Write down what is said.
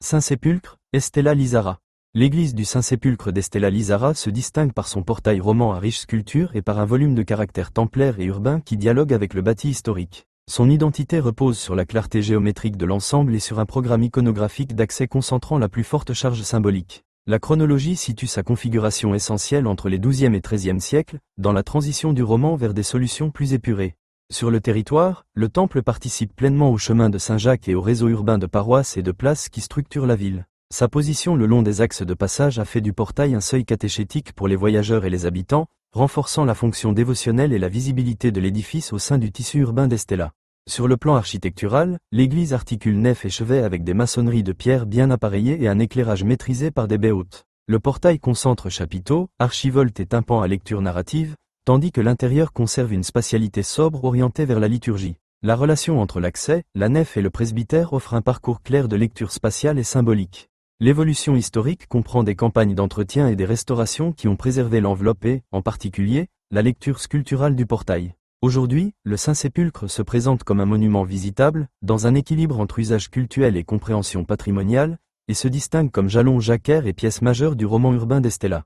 Saint-Sépulcre, Estella Lizara. L'église du Saint-Sépulcre d'Estella Lizara se distingue par son portail roman à riche sculpture et par un volume de caractère templaire et urbain qui dialogue avec le bâti historique. Son identité repose sur la clarté géométrique de l'ensemble et sur un programme iconographique d'accès concentrant la plus forte charge symbolique. La chronologie situe sa configuration essentielle entre les XIIe et XIIIe siècles, dans la transition du roman vers des solutions plus épurées. Sur le territoire, le temple participe pleinement au chemin de Saint-Jacques et au réseau urbain de paroisses et de places qui structurent la ville. Sa position le long des axes de passage a fait du portail un seuil catéchétique pour les voyageurs et les habitants, renforçant la fonction dévotionnelle et la visibilité de l'édifice au sein du tissu urbain d'Estella. Sur le plan architectural, l'église articule nef et chevet avec des maçonneries de pierre bien appareillées et un éclairage maîtrisé par des baies hautes. Le portail concentre chapiteaux, archivoltes et tympans à lecture narrative, tandis que l'intérieur conserve une spatialité sobre orientée vers la liturgie. La relation entre l'accès, la nef et le presbytère offre un parcours clair de lecture spatiale et symbolique. L'évolution historique comprend des campagnes d'entretien et des restaurations qui ont préservé l'enveloppe et, en particulier, la lecture sculpturale du portail. Aujourd'hui, le Saint-Sépulcre se présente comme un monument visitable, dans un équilibre entre usage cultuel et compréhension patrimoniale, et se distingue comme jalon jacquaire et pièce majeure du roman urbain d'Estella.